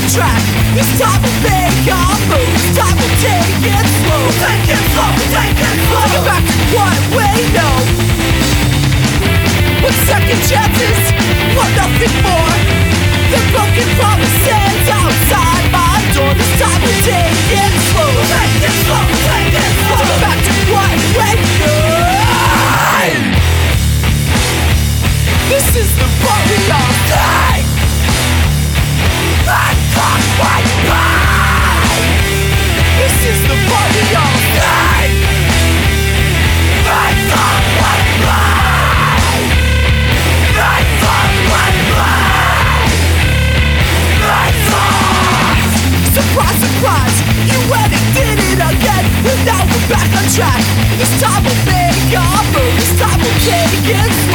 track. This time we'll make our move. This time we'll take it slow. Take it slow, take it slow. Take it back to what we know. With second chances, want nothing more than broken promises outside my door. This time we'll take it slow. Take it slow, take it slow. Take it back to what we know. This is the part we all die. I can't fight back. This is the part we all die. I can't fight back. I can't fight back. I can't. Surprise, surprise, you went and did it again. And now we're back on track. This time we'll make our move. This time we'll take it.